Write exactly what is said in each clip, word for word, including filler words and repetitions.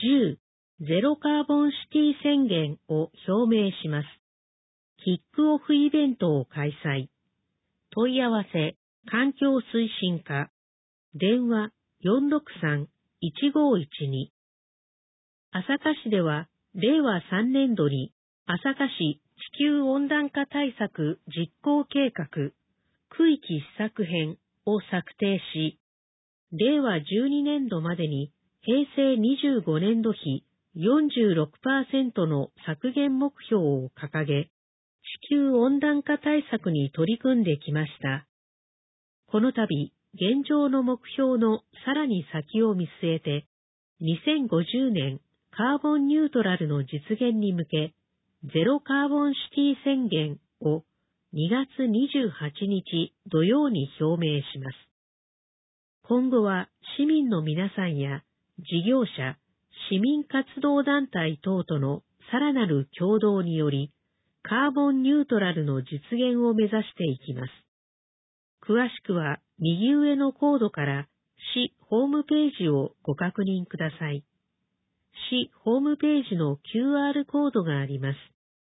じゅう、ゼロカーボンシティ宣言を表明します。キックオフイベントを開催。問い合わせ、環境推進課。電話 よんろくさん いちごいちに。朝霞市では、れいわさんねん度に、朝霞市地球温暖化対策実行計画、区域施策編を策定し、れいわじゅうにねん度までに平成にじゅうごねん度比 よんじゅうろくパーセント の削減目標を掲げ、地球温暖化対策に取り組んできました。この度、現状の目標のさらに先を見据えて、にせんごじゅうねんカーボンニュートラルの実現に向け、ゼロカーボンシティ宣言をにがつにじゅうはちにち土曜に表明します。今後は市民の皆さんや事業者、市民活動団体等とのさらなる協働により、カーボンニュートラルの実現を目指していきます。詳しくは右上のコードから市ホームページをご確認ください。市ホームページの キューアール コードがあります。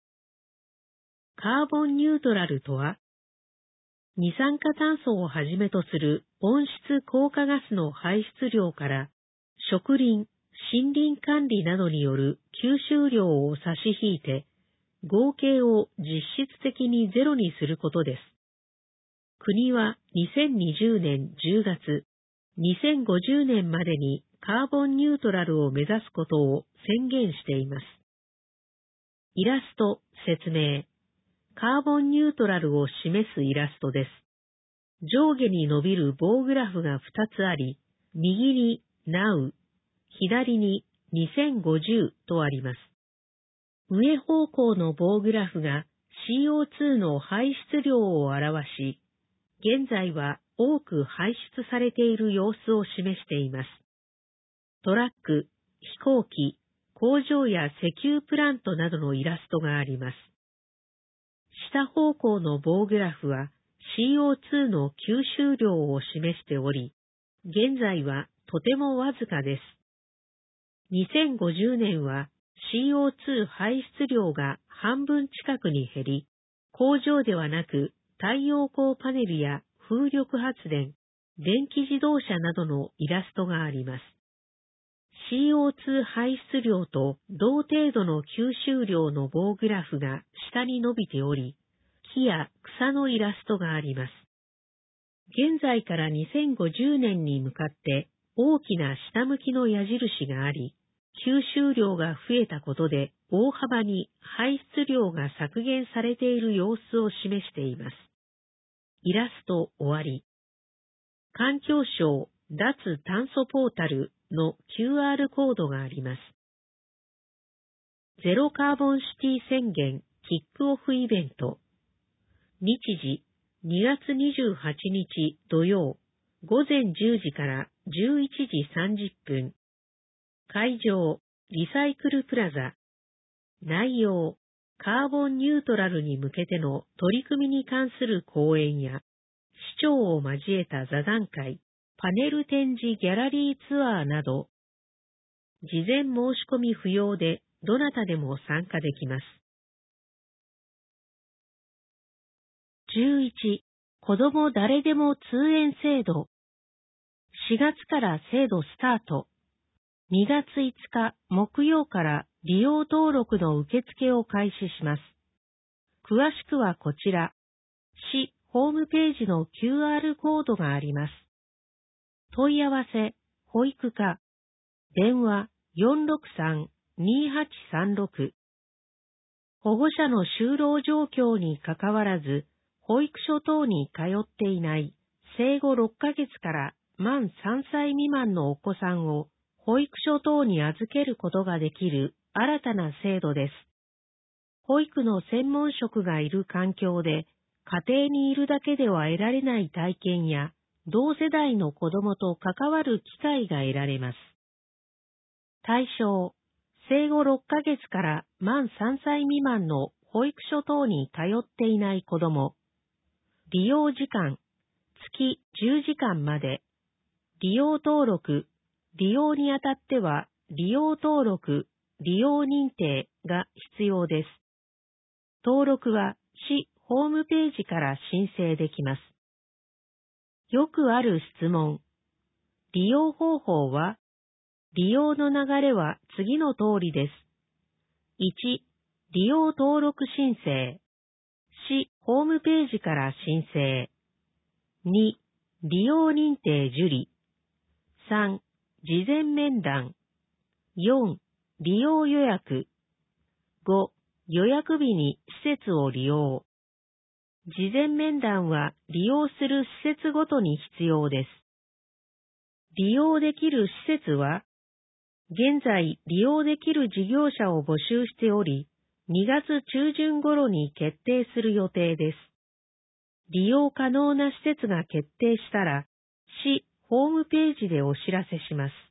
カーボンニュートラルとは、二酸化炭素をはじめとする温室効果ガスの排出量から植林、森林管理などによる吸収量を差し引いて合計を実質的にゼロにすることです。国はにせんにじゅうねんじゅうがつ、にせんごじゅうねんまでにカーボンニュートラルを目指すことを宣言しています。イラスト、説明。カーボンニュートラルを示すイラストです。上下に伸びる棒グラフがふたつあり、右に ナウ、左ににせんごじゅうとあります。上方向の棒グラフが シーオーツー の排出量を表し、現在は多く排出されている様子を示しています。トラック、飛行機、工場や石油プラントなどのイラストがあります。下方向の棒グラフは シーオーツー の吸収量を示しており、現在はとてもわずかです。にせんごじゅうねんは シーオーツー 排出量が半分近くに減り、工場ではなく太陽光パネルや風力発電、電気自動車などのイラストがあります。シーオーツー 排出量と同程度の吸収量の棒グラフが下に伸びており、木や草のイラストがあります。現在からにせんごじゅうねんに向かって大きな下向きの矢印があり、吸収量が増えたことで大幅に排出量が削減されている様子を示しています。イラスト終わり。環境省脱炭素ポータルの キューアール コードがあります。ゼロカーボンシティ宣言キックオフイベント。日時にがつにじゅうはちにち土曜午前じゅうじからじゅういちじさんじゅっぷん。会場リサイクルプラザ。内容カーボンニュートラルに向けての取り組みに関する講演や市長を交えた座談会、パネル展示ギャラリーツアーなど、事前申し込み不要でどなたでも参加できます。じゅういち、子ども誰でも通園制度。しがつから制度スタート。にがついつか木曜から利用登録の受付を開始します。詳しくはこちら、市ホームページの キューアール コードがあります。問い合わせ、保育課、電話 よんろくさん にはちさんろく。保護者の就労状況にかかわらず、保育所等に通っていない生後ろっかげつから満さんさい未満のお子さんを保育所等に預けることができる新たな制度です。保育の専門職がいる環境で、家庭にいるだけでは得られない体験や、同世代の子どもと関わる機会が得られます。対象、生後ろっかげつから満さんさい未満の保育所等に通っていない子ども。利用時間、月じゅうじかんまで。利用登録、利用にあたっては利用登録、利用認定が必要です。登録は市ホームページから申請できます。よくある質問。利用方法は、利用の流れは次の通りです。いち、利用登録申請。市ホームページから申請。に、利用認定受理。さん、事前面談。よん、利用予約。ご、予約日に施設を利用。事前面談は利用する施設ごとに必要です。利用できる施設は、現在利用できる事業者を募集しており、にがつ中旬頃に決定する予定です。利用可能な施設が決定したら、市ホームページでお知らせします。